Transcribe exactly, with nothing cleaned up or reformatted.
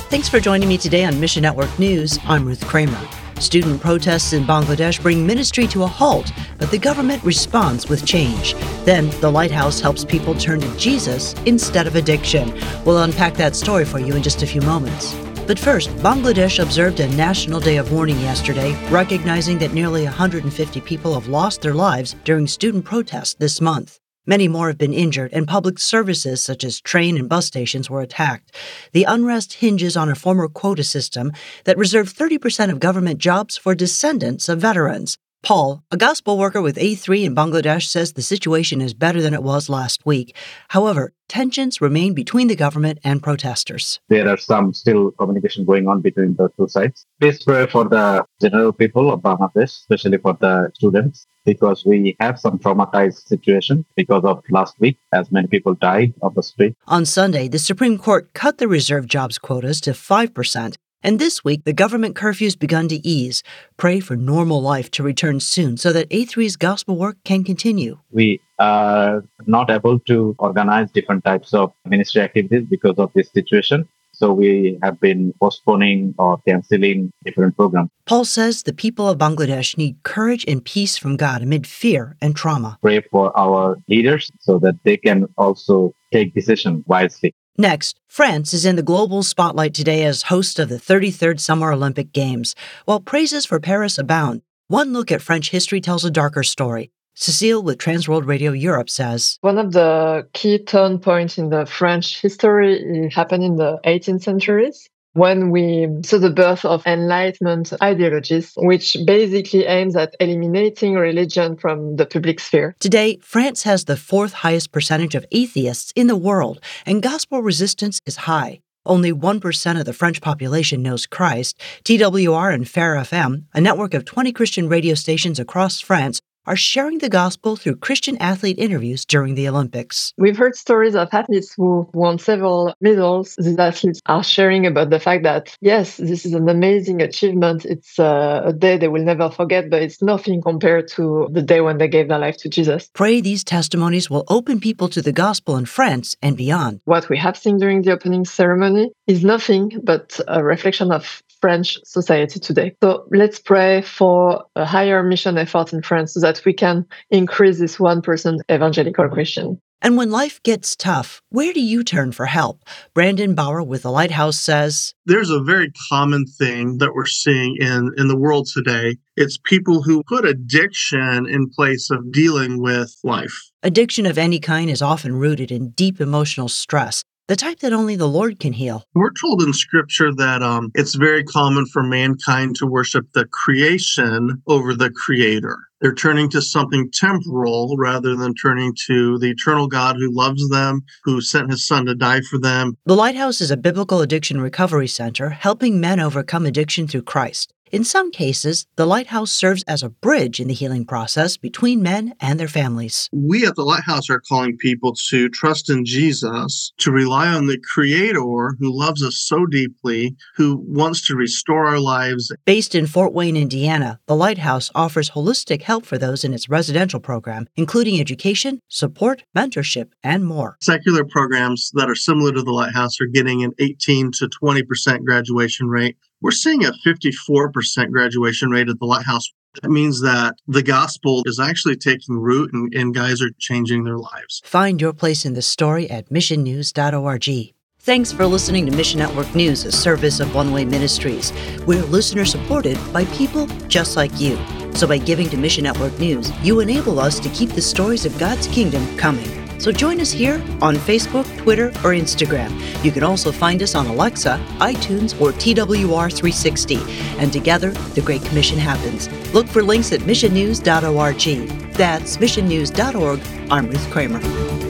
Thanks for joining me today on Mission Network News. I'm Ruth Kramer. Student protests in Bangladesh bring ministry to a halt, but the government responds with change. Then, the Lighthouse helps people turn to Jesus instead of addiction. We'll unpack that story for you in just a few moments. But first, Bangladesh observed a National Day of Mourning yesterday, recognizing that nearly one hundred fifty people have lost their lives during student protests this month. Many more have been injured, and public services such as train and bus stations were attacked. The unrest hinges on a former quota system that reserved thirty percent of government jobs for descendants of veterans. Paul, a gospel worker with A three in Bangladesh, says the situation is better than it was last week. However, tensions remain between the government and protesters. There are some still communication going on between the two sides. Please pray for the general people of Bangladesh, especially for the students, because we have some traumatized situation because of last week, as many people died on the street. On Sunday, the Supreme Court cut the reserved jobs quotas to five percent. And this week, the government curfew's begun to ease. Pray for normal life to return soon so that A three's gospel work can continue. We are not able to organize different types of ministry activities because of this situation. So we have been postponing or canceling different programs. Paul says the people of Bangladesh need courage and peace from God amid fear and trauma. Pray for our leaders so that they can also take decisions wisely. Next, France is in the global spotlight today as host of the thirty-third Summer Olympic Games. While praises for Paris abound, one look at French history tells a darker story. Cecile with Transworld Radio Europe says, one of the key turn points in the French history happened in the eighteenth centuries, when we saw the birth of Enlightenment ideologies, which basically aims at eliminating religion from the public sphere. Today, France has the fourth highest percentage of atheists in the world, and gospel resistance is high. Only one percent of the French population knows Christ. T W R and Fair F M, a network of twenty Christian radio stations across France, are sharing the gospel through Christian athlete interviews during the Olympics. We've heard stories of athletes who won several medals. These athletes are sharing about the fact that, yes, this is an amazing achievement. It's uh, a day they will never forget, but it's nothing compared to the day when they gave their life to Jesus. Pray these testimonies will open people to the gospel in France and beyond. What we have seen during the opening ceremony is nothing but a reflection of French society today. So let's pray for a higher mission effort in France so that we can increase this one percent evangelical Christian. And when life gets tough, where do you turn for help? Brandon Bauer with The Lighthouse says, there's a very common thing that we're seeing in, in the world today. It's people who put addiction in place of dealing with life. Addiction of any kind is often rooted in deep emotional stress, the type that only the Lord can heal. We're told in Scripture that um, it's very common for mankind to worship the creation over the Creator. They're turning to something temporal rather than turning to the eternal God who loves them, who sent his Son to die for them. The Lighthouse is a biblical addiction recovery center helping men overcome addiction through Christ. In some cases, the Lighthouse serves as a bridge in the healing process between men and their families. We at the Lighthouse are calling people to trust in Jesus, to rely on the Creator who loves us so deeply, who wants to restore our lives. Based in Fort Wayne, Indiana, the Lighthouse offers holistic help for those in its residential program, including education, support, mentorship, and more. Secular programs that are similar to the Lighthouse are getting an eighteen to twenty percent graduation rate. We're seeing a fifty-four percent graduation rate at the Lighthouse. That means that the gospel is actually taking root and, and guys are changing their lives. Find your place in the story at mission news dot org. Thanks for listening to Mission Network News, a service of One Way Ministries. We're listener-supported by people just like you. So by giving to Mission Network News, you enable us to keep the stories of God's kingdom coming. So join us here on Facebook, Twitter, or Instagram. You can also find us on Alexa, iTunes, or T W R three sixty. And together, the Great Commission happens. Look for links at mission news dot org. That's mission news dot org. I'm Ruth Kramer.